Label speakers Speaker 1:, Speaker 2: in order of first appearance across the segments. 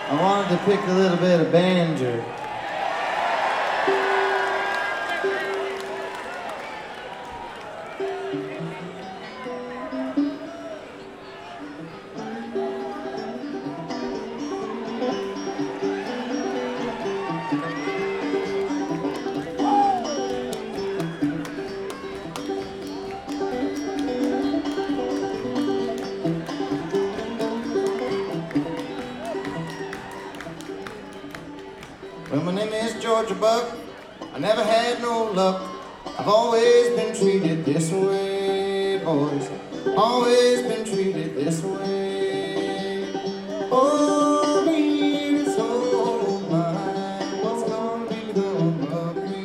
Speaker 1: I wanted to pick a little bit of banjo. Well, my name is Georgia Buck. I never had no luck. I've always been treated this way, boys. Always been treated this way. Oh, me, it's all mine. What's gonna become of me?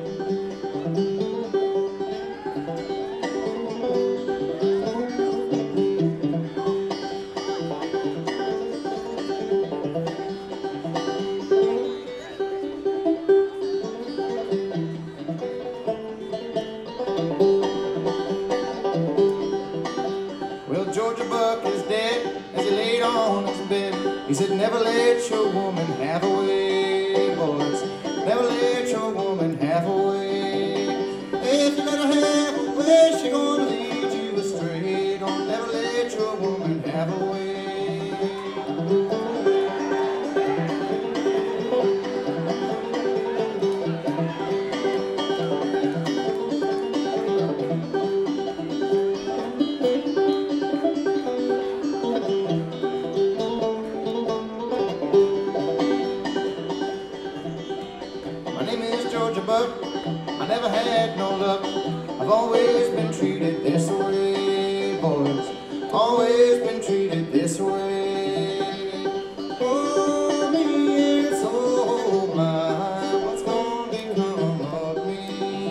Speaker 1: Well, Georgia Buck is dead as he laid on his bed. He said, never let your woman have away, boys. Never let your woman have away. If you let her have away, she gonna lead you astray. Don't never let your woman have away. My name is Georgia Buck. I never had no luck. I've always been treated this way, boys. Always been treated this way. Oh, me, it's all mine. What's gonna become of me?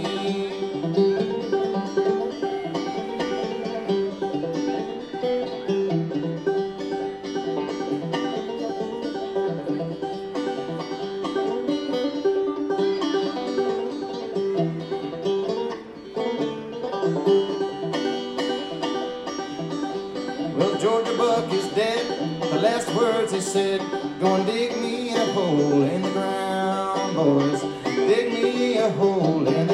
Speaker 1: Well, Georgia Buck is dead. The last words he said, go and dig me a hole in the ground, boys. Dig me a hole in